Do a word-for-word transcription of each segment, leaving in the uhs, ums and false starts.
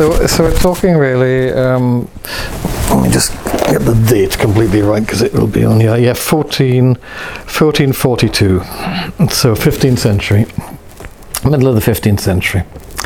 so so we're talking really. Um, let me just get the date completely right because it will be on here. Yeah, fourteen, fourteen forty-two. So fifteenth century, middle of the fifteenth century.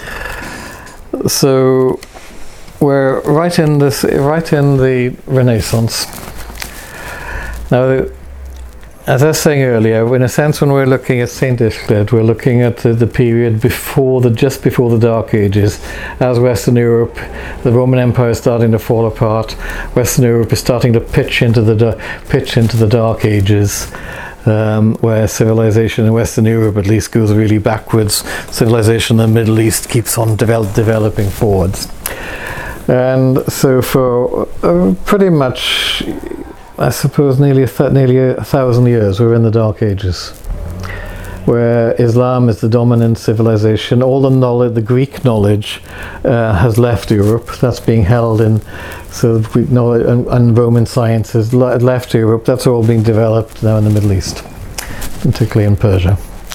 So we're right in this, right in the Renaissance. Now, as I was saying earlier, in a sense, when we're looking at Saint Ishcled, we're looking at the, the period before the, just before the Dark Ages, as Western Europe, the Roman Empire is starting to fall apart. Western Europe is starting to pitch into the pitch into the Dark Ages, um, where civilization in Western Europe, at least, goes really backwards. Civilization in the Middle East keeps on develop, developing forwards, and so for uh, pretty much, I suppose, nearly a th- nearly a thousand years, we're in the Dark Ages, where Islam is the dominant civilization. All the knowledge, the Greek knowledge, uh, has left Europe. That's being held in, so the Greek knowledge and, and Roman science has le- left Europe. That's all being developed now in the Middle East, particularly in Persia.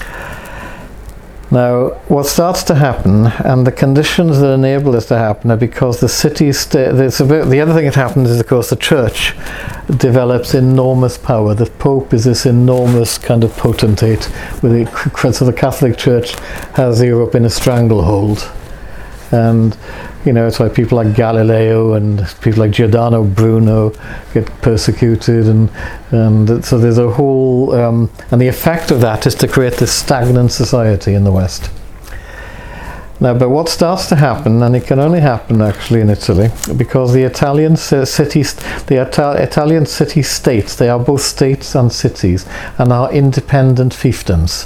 Now, what starts to happen, and the conditions that enable this to happen, are because the city sta- the, the other thing that happens is, of course, the church develops enormous power. The Pope is this enormous kind of potentate, with the, so the Catholic Church has Europe in a stranglehold. And, you know, it's why people like Galileo and people like Giordano Bruno get persecuted, and and so there's a whole um, and the effect of that is to create this stagnant society in the West. Now, but what starts to happen, and it can only happen actually in Italy, because the Italian cities, the Ita- Italian city-states, they are both states and cities, and are independent fiefdoms.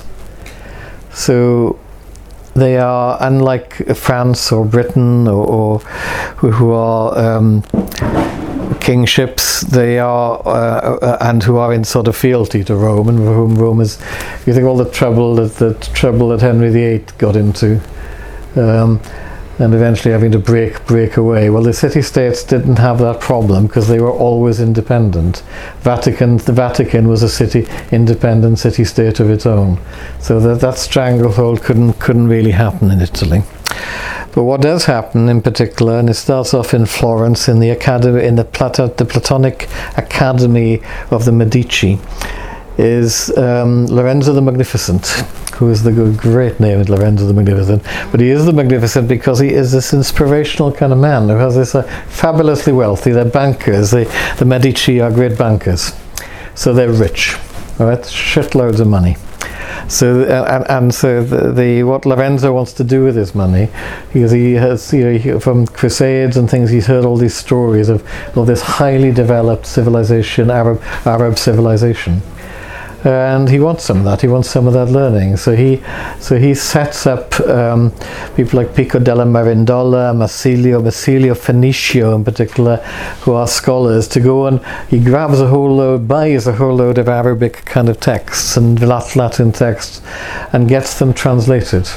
So they are, unlike France or Britain, or, or who, who are um, kingships, they are, uh, uh, and who are in sort of fealty to Rome, and whom Rome is, you think all the trouble that the trouble that Henry the Eighth got into, um, and eventually having to break break away. Well, the city-states didn't have that problem because they were always independent. Vatican, the Vatican was a city, independent city-state of its own. So that that stranglehold couldn't couldn't really happen in Italy. But what does happen in particular, and it starts off in Florence in the academy, in the, Plato, the Platonic Academy of the Medici, is um, Lorenzo the Magnificent, who is the great name is Lorenzo the Magnificent, but he is the Magnificent because he is this inspirational kind of man who has this uh, fabulously wealthy. They're bankers. They, the Medici are great bankers, so they're rich, all right, shitloads of money. So uh, and, and so the, the what Lorenzo wants to do with his money, because he has, you know, he, from crusades and things, he's heard all these stories of, of this highly developed civilization, Arab Arab civilization. And he wants some of that. He wants some of that learning. So he, so he sets up um, people like Pico della Mirandola, Marsilio, Marsilio Fenicio in particular, who are scholars, to go and he grabs a whole load, buys a whole load of Arabic kind of texts and Latin texts, and gets them translated.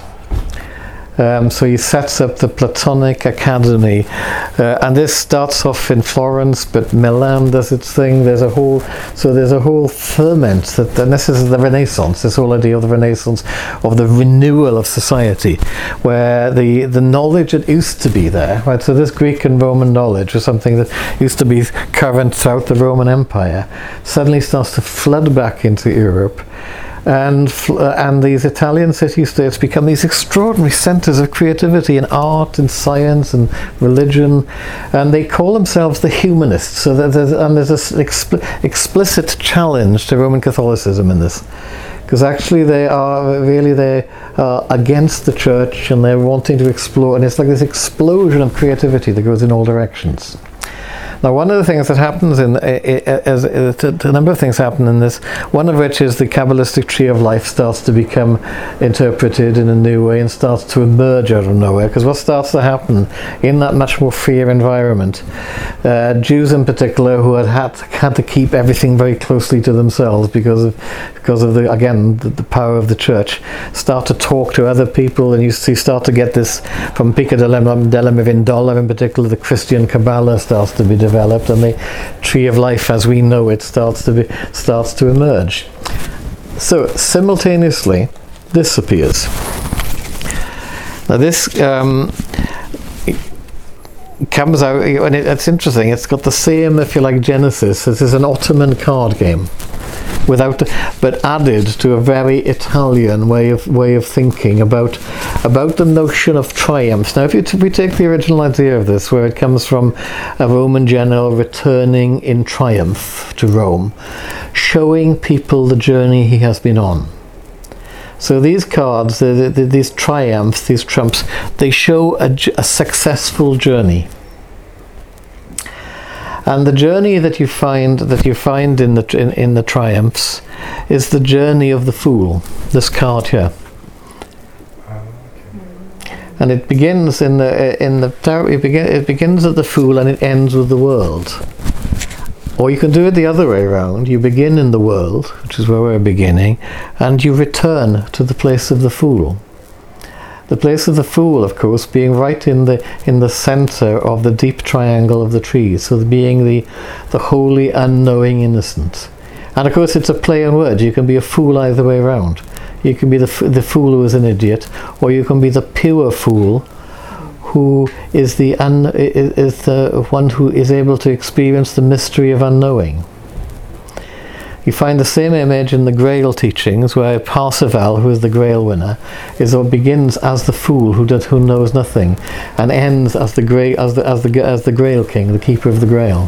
Um, so he sets up the Platonic Academy, uh, and this starts off in Florence, but Milan does its thing. There's a whole, so there's a whole ferment that, and this is the Renaissance, this whole idea of the Renaissance, of the renewal of society, where the, the knowledge that used to be there, right? So this Greek and Roman knowledge was something that used to be current throughout the Roman Empire, suddenly starts to flood back into Europe. And uh, and these Italian city-states become these extraordinary centres of creativity in art and science and religion, and they call themselves the humanists. So that there's, and there's this expl- explicit challenge to Roman Catholicism in this, because actually they are really they are against the church, and they're wanting to explore, and it's like this explosion of creativity that goes in all directions. Now, one of the things that happens in, as a number of things happen in this, one of which is the Kabbalistic tree of life starts to become interpreted in a new way and starts to emerge out of nowhere. Because what starts to happen in that much more freer environment, uh, Jews in particular, who had, had had to keep everything very closely to themselves because of because of the again the, the power of the church, start to talk to other people, and you see start to get this from Pico della Mirandola in particular. The Christian Kabbalah starts to be developed. developed and the tree of life as we know it starts to be starts to emerge. So simultaneously this appears. Now this um, comes out, and it, it's interesting. It's got the same, if you like, genesis. This is an Ottoman card game, without, but added to a very Italian way of way of thinking about about the notion of triumphs. Now, if, you, if we take the original idea of this, where it comes from a Roman general returning in triumph to Rome, showing people the journey he has been on. So these cards, the, the, these triumphs, these trumps, they show a, a successful journey. And the journey that you find that you find in the in, in the triumphs is the journey of the fool. This card here, and it begins in the in the it, begin, it begins at the fool and it ends with the world. Or you can do it the other way around. You begin in the world, which is where we're beginning, and you return to the place of the fool. The place of the fool, of course, being right in the in the center of the deep triangle of the trees, so being the the holy, unknowing innocent. And of course, it's a play on words. You can be a fool either way around. You can be the the fool who is an idiot, or you can be the pure fool, who is the un, is, is the one who is able to experience the mystery of unknowing. You find the same image in the Grail teachings, where Parsifal, who is the Grail winner, is or begins as the fool who does who knows nothing, and ends as the Grail as the as the as the Grail king, the keeper of the Grail.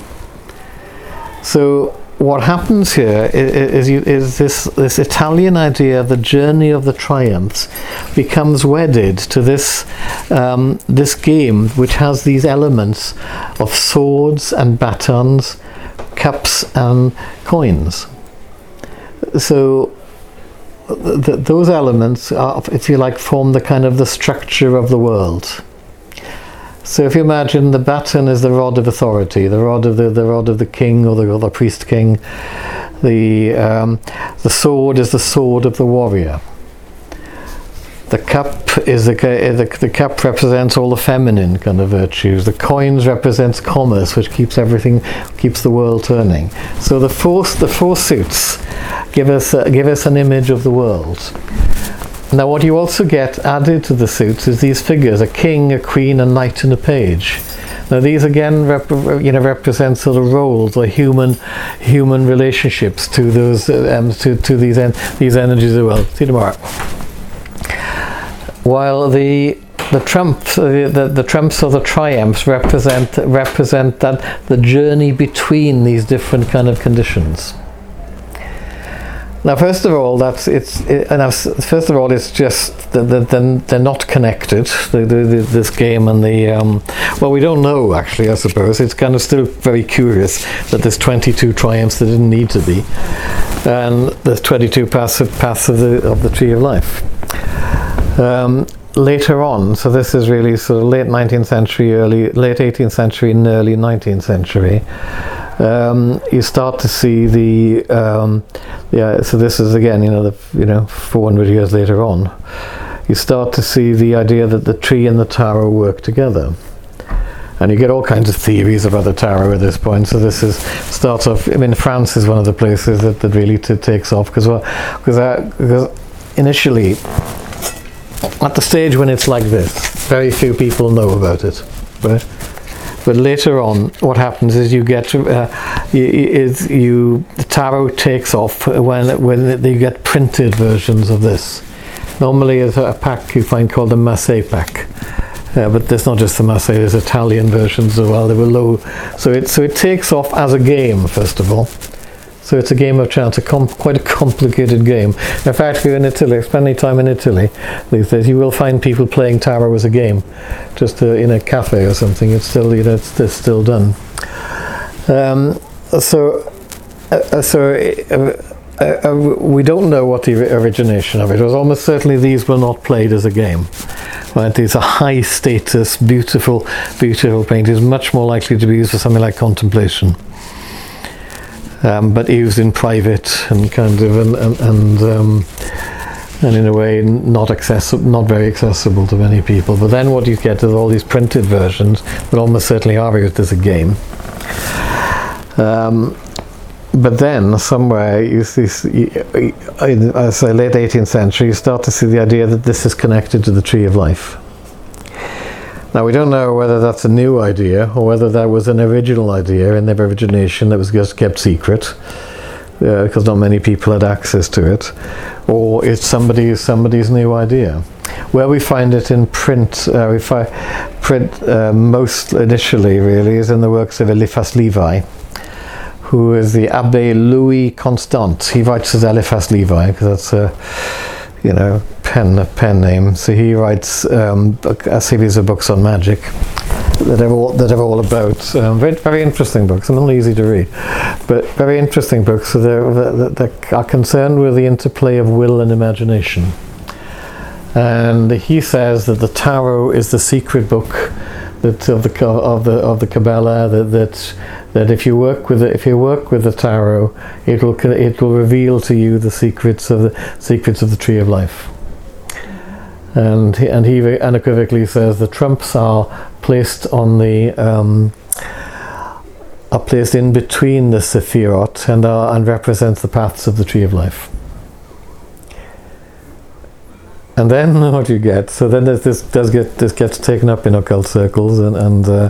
So what happens here is, is, is this this Italian idea of the journey of the triumphs becomes wedded to this um, this game, which has these elements of swords and batons, cups and coins. So th those elements are, if you like, form the kind of the structure of the world. So if you imagine the baton is the rod of authority, the rod of the, the rod of the king or the, or the priest king. The um, the sword is the sword of the warrior. The cup is the, the the cup represents all the feminine kind of virtues. The coins represents commerce, which keeps everything, keeps the world turning. So the four the four suits give us uh, give us an image of the world. Now, what you also get added to the suits is these figures: a king, a queen, a knight, and a page. Now, these again, rep you know, represent sort of roles or human, human relationships to those, um, to to these en these energies as well. See you tomorrow. While the the trumps, uh, the the trumps or the triumphs represent represent that the journey between these different kind of conditions. Now, first of all, that's it's. It, and first of all, it's just that they're, they're not connected. The, the, the, this game and the um, well, we don't know actually. I suppose it's kind of still very curious that there's twenty-two triumphs that didn't need to be, and there's twenty-two paths of paths of the of the tree of life. Um, later on, so this is really sort of late nineteenth century, early late eighteenth century, and early nineteenth century. Um, you start to see the um, yeah. So this is again, you know, the you know, four hundred years later on, you start to see the idea that the tree and the tarot work together, and you get all kinds of theories about the tarot at this point. So this is starts off. I mean, France is one of the places that, that really t takes off because well, because because initially, at the stage when it's like this, very few people know about it, right? But later on, what happens is you get uh, you, is you the tarot takes off when when you get printed versions of this. Normally, it's a pack you find called the Massé pack, uh, but there's not just the Massé. There's Italian versions as well. They were low, so it so it takes off as a game first of all. So it's a game of chance, a com quite a complicated game. In fact, if you're in Italy, spend any time in Italy these days, you will find people playing tarot as a game, just uh, in a cafe or something. It's still, you know, it's, it's still done. Um, so, uh, so uh, uh, we don't know what the origination of it was. Almost certainly, these were not played as a game. Right? These are high status, beautiful, beautiful paintings, much more likely to be used for something like contemplation. Um, but used in private and kind of and and and, um, and in a way not accessible, not very accessible to many people. But then what you get is all these printed versions that almost certainly are used as a game. Um, but then somewhere you see, you, in I say late eighteenth century, you start to see the idea that this is connected to the tree of life. Now, we don't know whether that's a new idea or whether that was an original idea in their origination that was just kept secret, uh, because not many people had access to it, or it's somebody, somebody's new idea. Where we find it in print, uh, we find print uh, most initially really is in the works of Eliphas Levi, who is the Abbé Louis Constant. He writes as Eliphas Levi because that's a, you know, pen a pen name. So he writes um, a series of books on magic that are all that are all about um, very very interesting books. They're not easy to read, but very interesting books. So they're, they are concerned with the interplay of will and imagination. And he says that the Tarot is the secret book that of the of the of the Kabbalah. That that that if you work with it, if you work with the Tarot, it will it will reveal to you the secrets of the secrets of the Tree of Life. And he, and he unequivocally says the trumps are placed on the um, are placed in between the Sephirot and are and represents the paths of the Tree of Life. And then what you get, so then there's this does get this gets taken up in occult circles, and, and uh,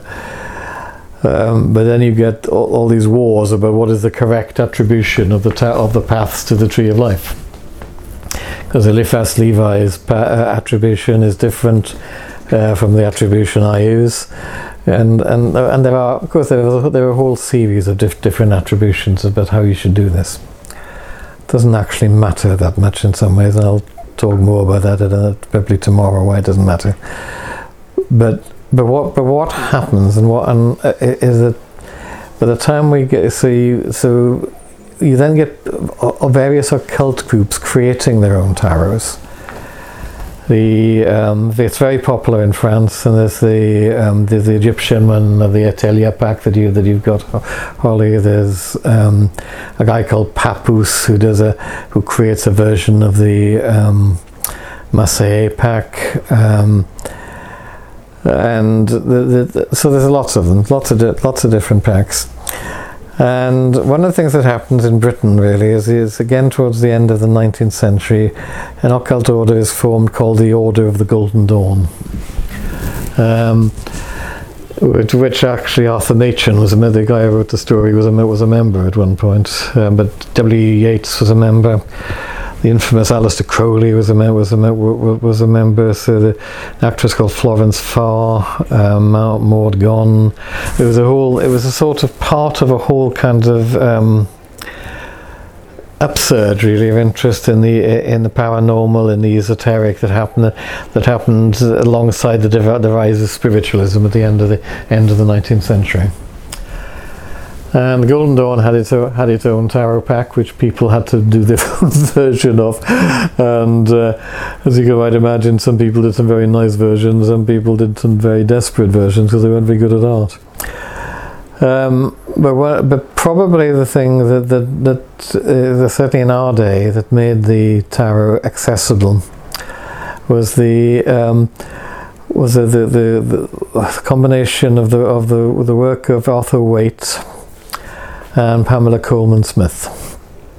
um, but then you get all, all these wars about what is the correct attribution of the ta- of the paths to the Tree of Life, because Eliphas Levi's pa- uh, attribution is different uh, from the attribution I use, and and uh, and there are of course there are, there are a whole series of diff- different attributions about how you should do this. It doesn't actually matter that much in some ways, and I'll talk more about that at a, probably tomorrow. Why it doesn't matter, but but what but what happens and what and uh, is that by the time we get so you so you then get uh, various occult groups creating their own tarots. The um, it's very popular in France, and there's the um, there's the Egyptian one of the Etelia pack that you that you've got, Holly. There's um, a guy called Papus who does a who creates a version of the um, Marseille pack, um, and the, the, the, so there's lots of them, lots of di- lots of different packs. And one of the things that happens in Britain really is, is again towards the end of the nineteenth century, an occult order is formed called the Order of the Golden Dawn, um, which, which actually Arthur Machen was a member. The guy who wrote the story was a was a member at one point, um, but W E Yeats was a member. The infamous Aleister Crowley was a member. Was a, was a member. So the actress called Florence Farr, um, Maud Gonne. It was a whole. It was a sort of part of a whole kind of um, upsurge, really, of interest in the in the paranormal, in the esoteric that happened that happened alongside the, the rise of spiritualism at the end of the end of the nineteenth century. And the Golden Dawn had its own, had its own tarot pack, which people had to do their own version of. And uh, as you can might imagine, some people did some very nice versions, and people did some very desperate versions because they weren't very good at art. Um, but what, but probably the thing that that, that uh, certainly in our day that made the tarot accessible was the um, was the the, the the combination of the of the the work of Arthur Waite and Pamela Coleman Smith.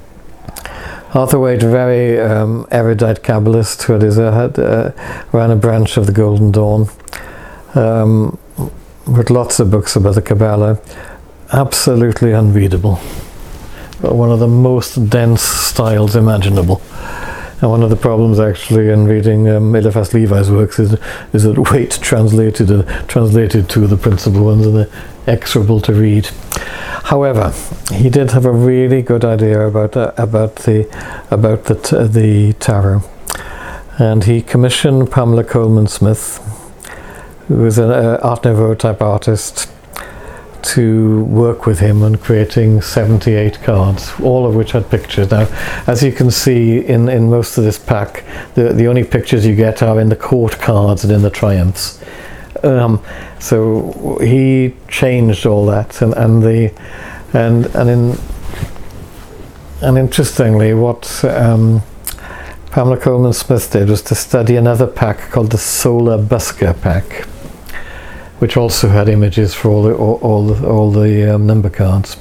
Arthur Waite, very um, erudite Kabbalist, who had, had uh, ran a branch of the Golden Dawn, um, with lots of books about the Kabbalah, absolutely unreadable, but one of the most dense styles imaginable. And one of the problems actually in reading um, Eliphas Levi's works is, is that Waite translated uh, translated two of the principal ones, and they're execrable to read. However, he did have a really good idea about uh, about the about the t- the tarot, and he commissioned Pamela Coleman Smith, who was an uh, Art Nouveau type artist, to work with him on creating seventy-eight cards, all of which had pictures. Now, as you can see in, in most of this pack, the the only pictures you get are in the court cards and in the triumphs. Um, so he changed all that, and, and the and and in and interestingly, what um, Pamela Coleman Smith did was to study another pack called the Solar Busker pack, which also had images for all the all, all the, all the um, number cards.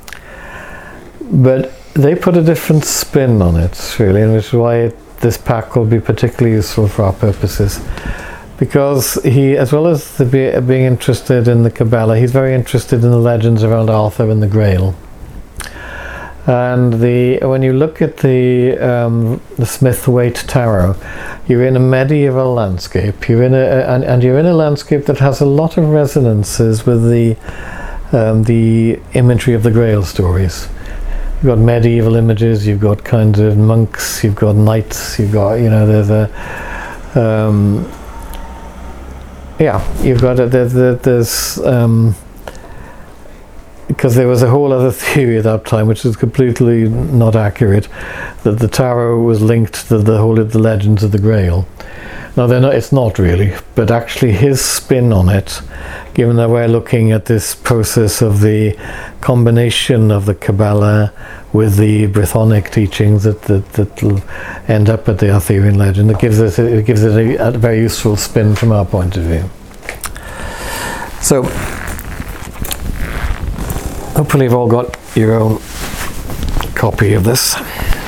But they put a different spin on it, really, and which is why it, this pack will be particularly useful for our purposes. because he, as well as the be, being interested in the Kabbalah, he's very interested in the legends around Arthur and the Grail. And the when you look at the um, the Smith-Waite Tarot, you're in a medieval landscape. You're in a and, and you're in a landscape that has a lot of resonances with the um, the imagery of the Grail stories. You've got medieval images. You've got kind of monks. You've got knights. You've got you know there's a um, yeah. You've got a, there's there's um, because there was a whole other theory at that time, which is completely not accurate, that the tarot was linked to the whole of the legends of the Grail. Now, they're not, it's not really, but actually his spin on it, given that we're looking at this process of the combination of the Kabbalah with the Brythonic teachings that that that'll end up at the Arthurian legend, it gives it it gives it a, a very useful spin from our point of view. So, hopefully you've all got your own copy of this.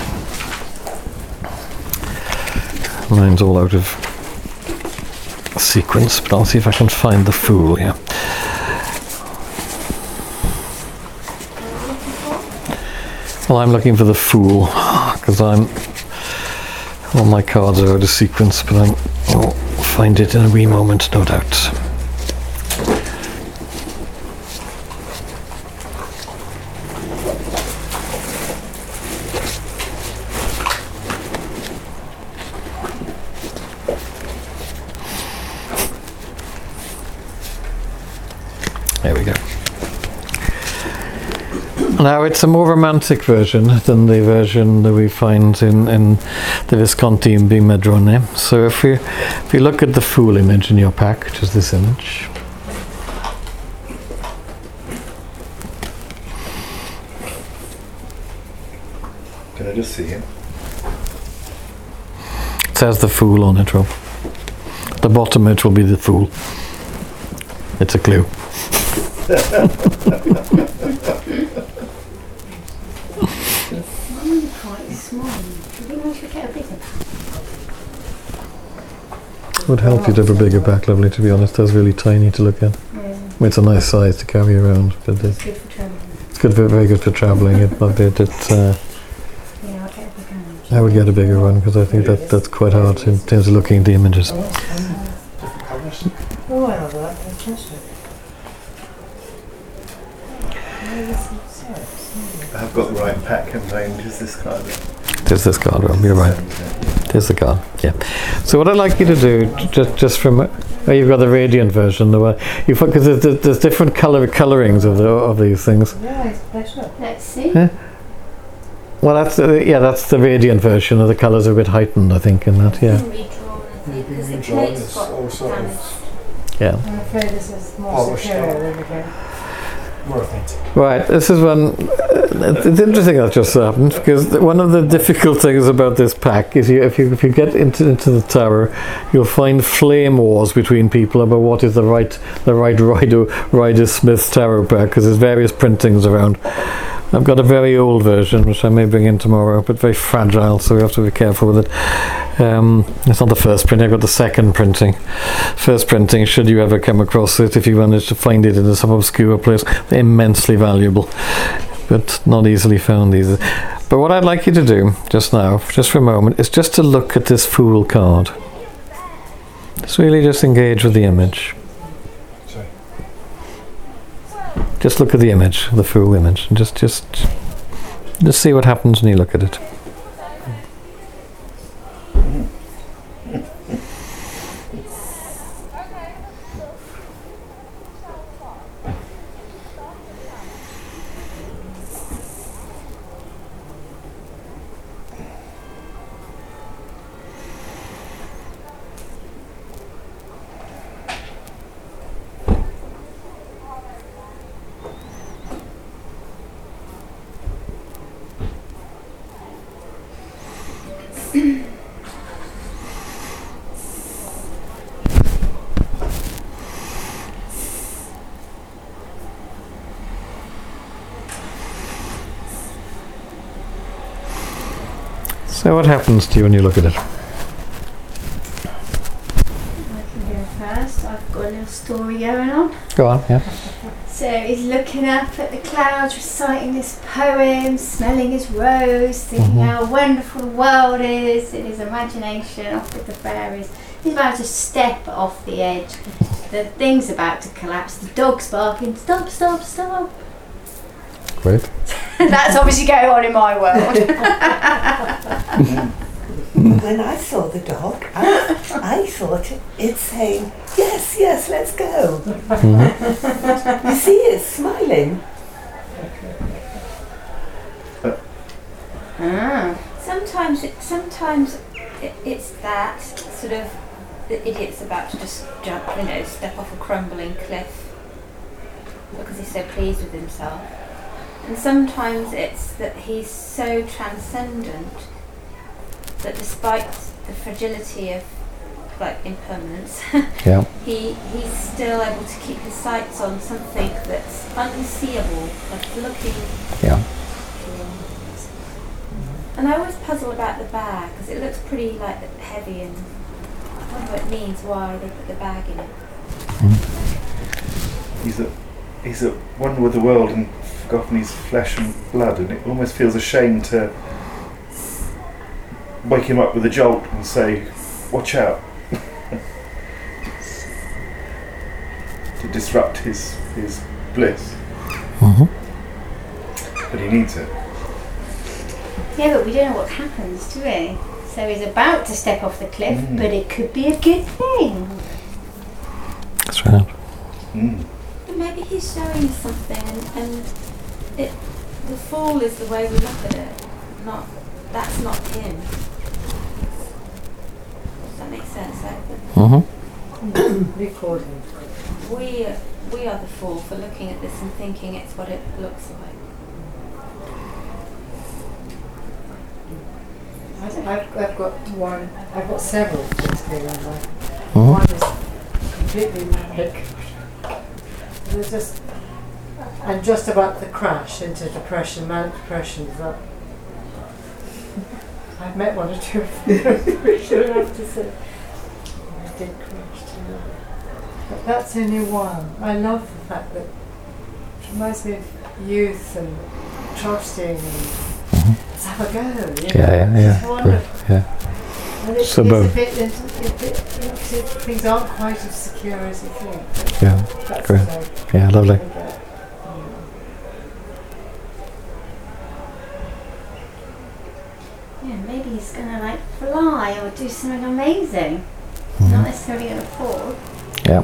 Mine's all out of sequence, but I'll see if I can find the Fool here. Well, I'm looking for the Fool, because I'm... all my cards are out of sequence, but I'm, I'll find it in a wee moment, no doubt. There we go. Now it's a more romantic version than the version that we find in, in the Visconti in Bimedrone. So if you if you look at the Fool image in your pack, which is this image, can I just see him? it says the Fool on it, Rob. The bottom edge will be the Fool. It's a clue. Quite small. Do you think we should get a bigger pack? Would help you to have a bigger pack, lovely, to be honest. That's really tiny to look at. Yeah. I mean, it's a nice size to carry around, but It's it, good for travelling. it's good, for, very good for travelling. It, but it, it, uh, Yeah, I'll get a bigger one. I would get a bigger one because I think that that's quite hard in terms of looking at the images. Different colours. Oh, I love that. Fantastic. I've got the right pack combined. Is this card? There's this card, Rob. You're right. There's the card. Yeah. So what I'd like you to do, just just from, oh, you've got the radiant version, the one you because there's, there's different color colorings of the of these things. Yeah, it's better. Let's see. Yeah. Well, that's the, yeah, that's the radiant version. Of the colors are a bit heightened, I think, in that. Yeah. Redrawn, I think, because the Redrawn plate's is got also damaged. Yeah. I'm afraid this is more Polished superior up. than again. More authentic. Right, this is one. It's it's interesting that just happened because th- one of the difficult things about this pack is you, if you if you get into into the tower, you'll find flame wars between people about what is the right the right Rider Rider Smith tarot pack because there's various printings around. I've got a very old version which I may bring in tomorrow, but very fragile, so we have to be careful with it. Um, it's not the first printing, I've got the second printing. First printing, should you ever come across it, if you manage to find it in some obscure place, they're immensely valuable, but not easily found either. But what I'd like you to do just now, just for a moment, is just to look at this Fool card. Just really just engage with the image. Sorry. Just look at the image, the Fool image, and just just just see what happens when you look at it. So what happens to you when you look at it? I can do story going on. Go on, yeah. So he's looking up at the clouds, reciting this poem, smelling his rose, thinking Mhm. how wonderful the world is in his imagination, off with the fairies. He's about to step off the edge. The thing's about to collapse. The dog's barking, stop, stop, stop. Great. That's obviously going on in my world. When I saw the dog, I, I thought it, it's saying, yes, yes, let's go. Mhm. You see, it's smiling. Ah. Sometimes, it, sometimes it, it's that sort of the idiot's about to just jump, you know, step off a crumbling cliff because he's so pleased with himself. And sometimes it's that he's so transcendent that despite the fragility of like impermanence, Yeah. he he's still able to keep his sights on something that's unseeable, like looking. Yeah. And I always puzzle about the bag because it looks pretty like heavy, and I wonder what it means why they put the bag in it. He's at he's at one with the world and forgotten his flesh and blood, and it almost feels a shame to wake him up with a jolt and say, "Watch out!" to disrupt his his bliss, Mhm. but he needs it. Yeah, but we don't know what happens, do we? So he's about to step off the cliff, Mm. but it could be a good thing. That's right. Mm. But maybe he's showing us something, and, and it the fall is the way we look at it. Not that's not him. Does that make sense? Like Mhm. Recording. we we are the fool for looking at this and thinking it's what it looks like. I- I've, I've got one, I've got several things going on there. Mhm. One is completely manic. There's just, and just about the crash into depression, manic depression. That I've met one or two of them. We should have to say. I did crash too. But that's only one. I love the fact that it reminds me of youth and trusting and let's have a go. You know? Yeah, yeah, yeah. It's wonderful. Yeah. And it, So it's both. a bit, it, it, it, it, things aren't quite as secure as you think. Yeah. That's Great. what I- Yeah, lovely. I get. Yeah, maybe he's gonna like fly or do something amazing. Mhm. Not necessarily gonna fall. Yeah.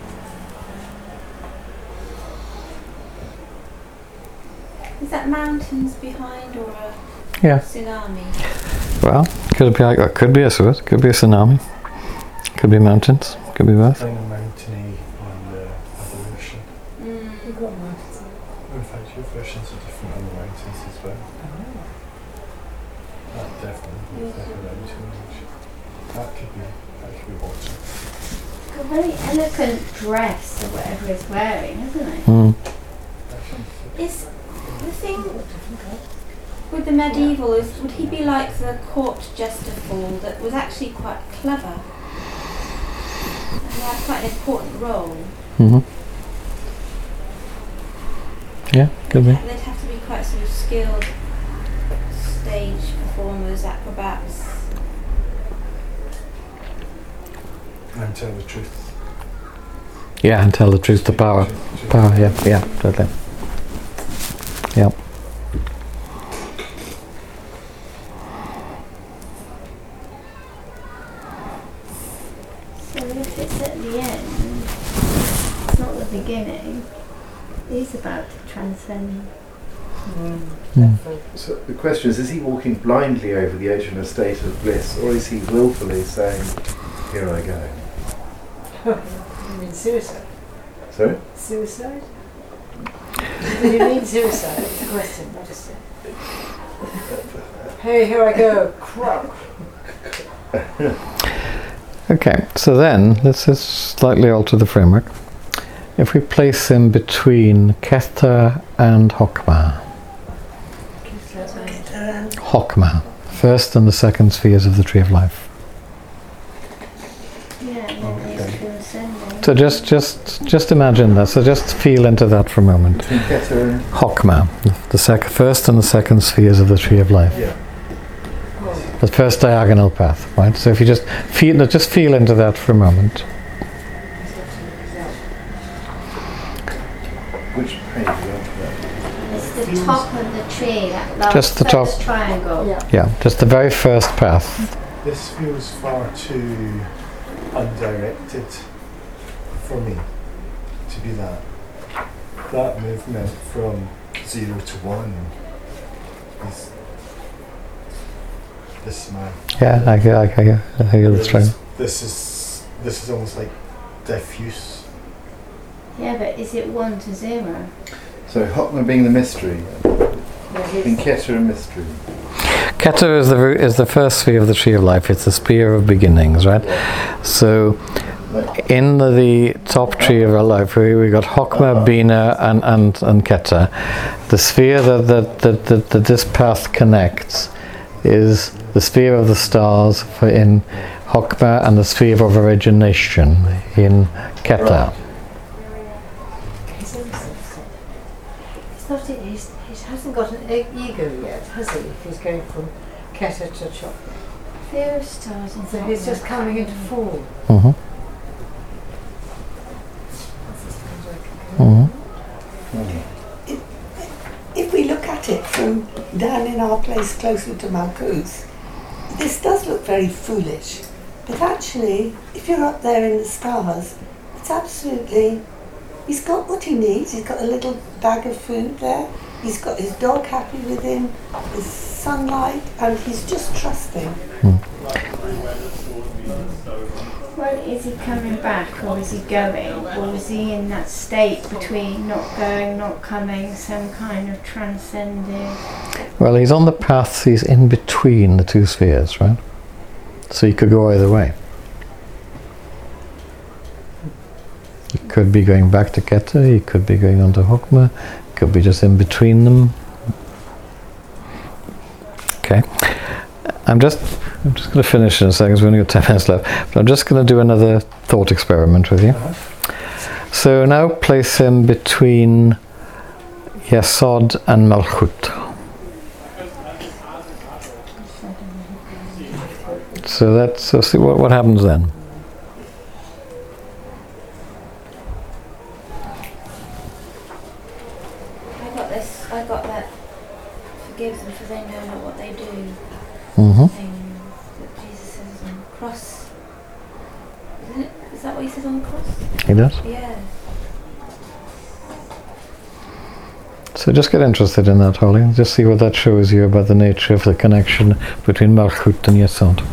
Is that mountains behind or a Yeah. tsunami? Well, could be like that. Could be a sword. Could be a tsunami. Could be mountains. Could be both. Kind of mountainy on the evolution. Mm. You've got mountains. In fact, your versions are different on the mountains as well. That definitely looks like a mountain. That could be that could be water. A very elegant dress or whatever he's wearing, isn't it? Mm. Is the thing with the medieval is would he be like the court jester fool that was actually quite clever? And he had quite an important role. Mhm. Yeah, could be. They'd have to be quite sort of skilled stage performers, acrobats. And tell the truth. Yeah, and tell the truth to power. Truth- truth. Power. Yeah. Yeah. Totally. Yeah. So if it's at the end, it's not the beginning. He's about to transcend. Mm, Mm. definitely. So the question is, is he walking blindly over the edge in a state of bliss, or is he willfully saying, "Here I go"? You mean suicide? So, Suicide? Do you mean suicide? It's a question, not a say. Hey, here I go. Crap. Okay. So then let's just slightly alter the framework. If we place him between Ketha and Hokmah. Hokmah, first and the second spheres of the Tree of Life. Yeah, and then he's transcending. So just, just, just imagine that. So just feel into that for a moment. Between Keter and Hokmah, the sec- first and the second spheres of the tree of life. yeah. The first diagonal path, right? So if you just feel, just feel into that for a moment. Which page are you on for that? It's the top of the tree, that last Just the first top. triangle. Yeah. Yeah, just the very first path. This feels far too undirected for me to be that. That movement from zero to one is this man. Yeah, I hear, I hear, I hear the string. This is this is almost like diffuse. Yeah, but is it one to zero? So Hokmah being the mystery, Yeah, he's- in Keter a mystery. Keter is the ro- is the first sphere of the tree of life. It's the sphere of beginnings, right? So in the, the top tree of our life, we we got Hokmah, Bina, and and and Keter. The sphere that that, that that that this path connects is the sphere of the stars for in Hokmah and the sphere of origination in Keter. he's innocent. He's not. He's, he hasn't got an e- ego yet, has he? If he's going from Keter to Chop. Fear of stars and So he's just coming into form. Mm-hmm. Mm-hmm. If we look at it from down in our place closer to Malkuth, this does look very foolish. But actually, if you're up there in the stars, it's absolutely... He's got what he needs. He's got a little bag of food there. He's got his dog happy with him, his sunlight, and he's just trusting. Well, is he coming back or is he going? Or is he in that state between not going, not coming, some kind of transcending? Well, he's on the path. He's in between the two spheres, right? So he could go either way. He could be going back to Keter. He could be going on to Hokmah. He could be just in between them. Okay. I'm just I'm just going to finish in a second. We've only got ten minutes left. But I'm just going to do another thought experiment with you. Uh-huh. So now place him between Yesod and Malchut. So that's so see what what happens then. I got this. I got that. Forgive them, for they know not what they do. Mm-hmm. Thing that Jesus says on the cross. Isn't it? Is that what he says on the cross? He does. Yeah. So just get interested in that, Holly. Just see what that shows you about the nature of the connection between Malchut and Yesod.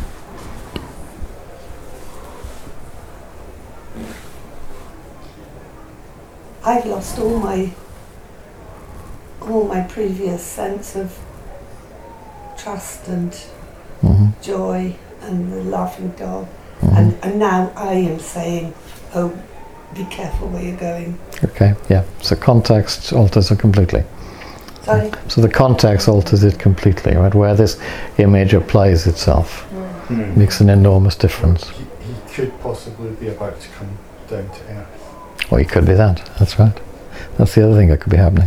I've lost all my all my previous sense of trust and Mm-hmm. joy and the laughing dog. Mm-hmm. And, and now I am saying, oh, be careful where you're going. Okay, yeah. So context alters it completely. Sorry? So the context alters it completely, right? Where this image applies itself Hmm. makes an enormous difference. He, he could possibly be about to come down to earth. Or it could be that. That's right. That's the other thing that could be happening.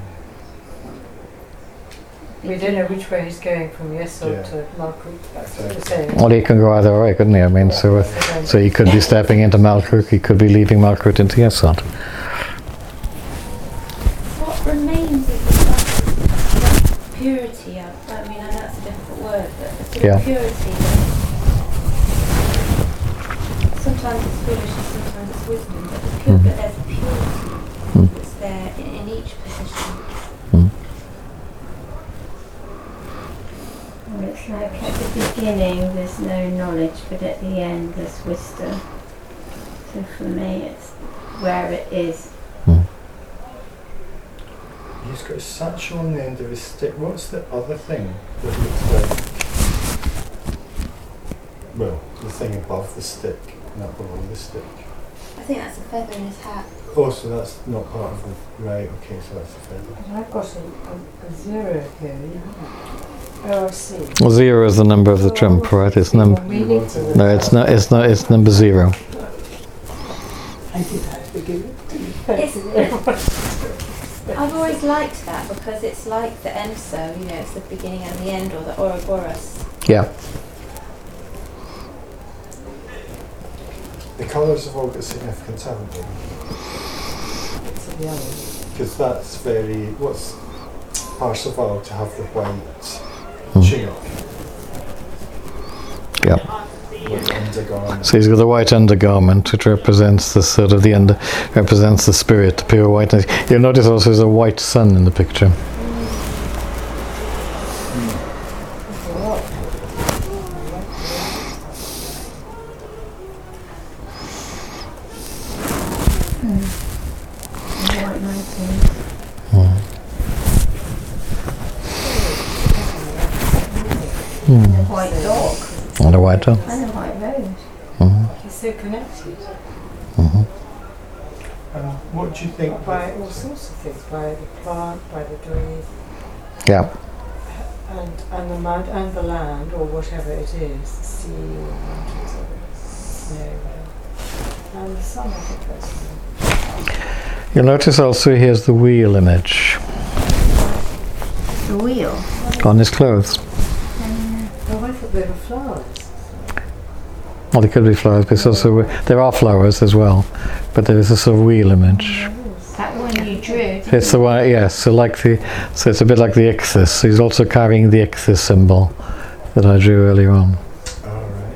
We don't know which way he's going from Yesod Yeah. to Malkut. That's what we're Exactly. saying. Or he can go either way, couldn't he? I mean, so uh, Yeah. so he could be stepping into Malchut, he could be leaving Malchut into Yesod. What remains of the that purity? I, I mean, I know it's a difficult word, but the sort Yeah. of purity. Sometimes it's foolishness, sometimes it's wisdom, but, the pure, Mhm. but there's a purity Mm. that's there in, in each position. Mm. Well, it's like at the beginning there's no knowledge, but at the end there's wisdom. So for me it's where it is. Mm. He's got a satchel on the end of his stick. What's the other thing that looks like? Well, the thing above the stick, not below the stick. I think that's a feather in his hat. Oh, so that's not part of the... Right, okay, so that's the feather. But I've got a, a, a zero here. You haven't. Oh, I see. Well, zero is the number of the trump, right? It's number. We need to No, it's not. It's not. It's number zero. I did at the beginning. It's, I've always liked that because it's like the Enso, you know, it's the beginning and the end, or the Ouroboros. Yeah. The colours have all got significance, haven't they? It's a yellow. Because that's very, what's Parsifal to have the white Mm. tunic, Yeah. white undergarment. So he's got the white undergarment, which represents the sort of the under, represents the spirit, the pure whiteness. You'll notice also there's a white sun in the picture. And a white dog. And a white dog. And a white rose. Mm-hmm. It's so connected Mm-hmm. And what do you think? by all sorts of things, by the plant, by the tree, Yeah. and, and the mud, and the land, or whatever it is, the sea, or mountains, or snow, whatever. And the sun, I think that's good. You'll notice also he has the wheel image The wheel. on his clothes. Oh, I thought they were flowers. Well, there could be flowers, but it's also, there are flowers as well, but there is a sort of wheel image. That one you drew. didn't It's the you? one, yes. So like the, so it's a bit like the ichthys. So he's also carrying the ichthys symbol that I drew earlier on. All right.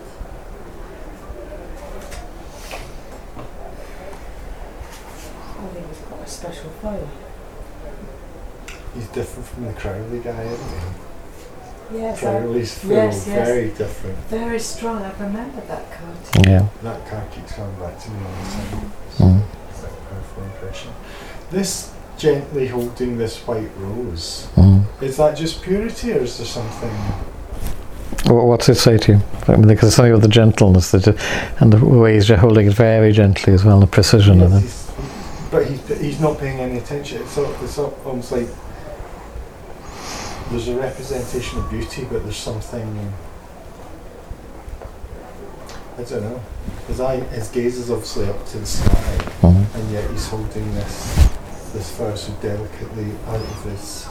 I think it's got a special flavour. He's different from the Crowley guy, isn't he? Yes, I, Crowley's full, yes, yes. very different. very strong. I remember that card. Yeah. That card keeps coming back to me all the time. Mm. It's like a powerful impression. This gently holding this white rose, Mm. is that just purity or is there something? Wha- What's it say to you? I mean, because it's something with the gentleness that it, and the way he's holding it very gently as well, the precision of Yes, it. he's- but he's, he's not paying any attention. It's, al- it's al- almost like there's a representation of beauty, but there's something, I don't know. His eye, his gaze is obviously up to the sky, Mm. and yet he's holding this this flower so delicately out of his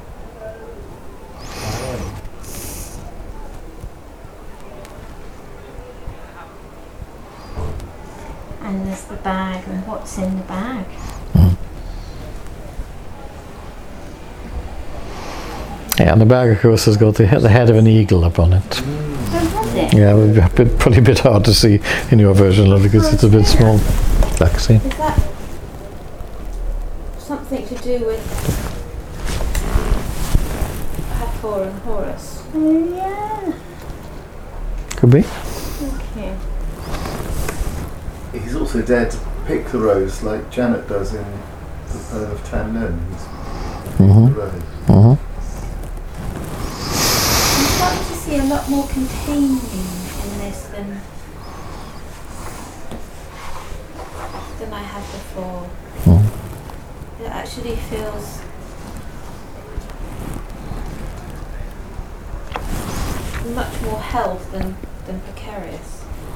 eye. And there's the bag, and what's in the bag? Yeah, and the bag, of course, has got the, he- the head of an eagle upon it. Oh, has it? Yeah, it would be a bit, probably a bit hard to see in your version of it because it's a bit small. Lexi. Is that something to do with Hathor and Horus? Oh, yeah. Could be. Okay. He's also dared to pick the rose like Janet does in the poem of Tan Nen. He's Mm-hmm. the rose. Mm-hmm. I'm starting to see a lot more containing in this than than I had before. Mm. It actually feels much more health than, than precarious.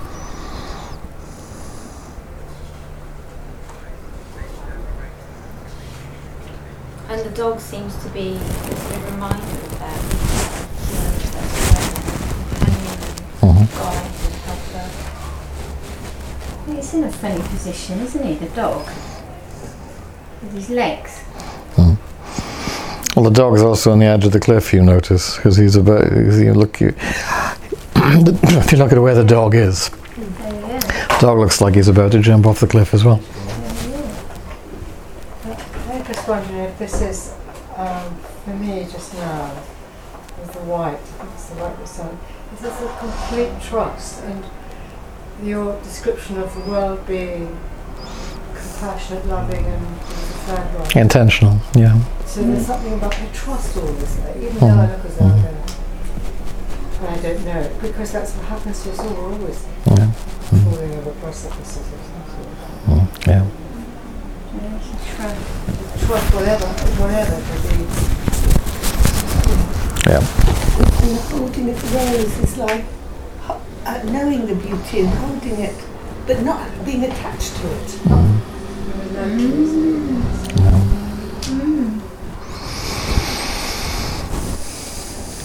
And the dog seems to be a sort of reminder of that. You know, that's Mhm. guide and helper. He's in a funny position, isn't he, the dog? With his legs. Well, the dog's also on the edge of the cliff, you notice, because he's about. Cause you look, you, if you look at where the dog is, Oh, yeah. the dog looks like he's about to jump off the cliff as well. I'm just wondering if this is, um, for me just now, with the white, I think it's the white with sun, is this a complete trust and your description of the world being compassionate, loving and the third one. Intentional, yeah. So there's something about I trust all this, like, even though I look as though I Mhm. don't, and I don't know it, because that's what happens to us all, we're always Yeah. falling over precipices of some Mm, yeah. There's a shrub. sort. Trust whatever, whatever could be. Yeah. And the holding of the rose is like ho- uh, knowing the beauty and holding it but not being attached to it. Very lucky, isn't